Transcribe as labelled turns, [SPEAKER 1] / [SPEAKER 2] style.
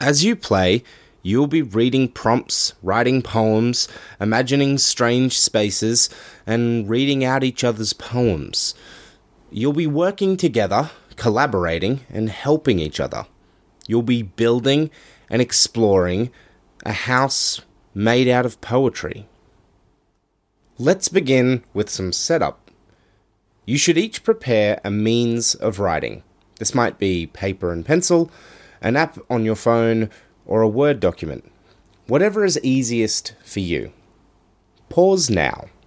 [SPEAKER 1] As you play, you'll be reading prompts, writing poems, imagining strange spaces, and reading out each other's poems. You'll be working together, collaborating, and helping each other. You'll be building and exploring a house made out of poetry. Let's begin with some setup. You should each prepare a means of writing. This might be paper and pencil, an app on your phone, or a Word document. Whatever is easiest for you. Pause now.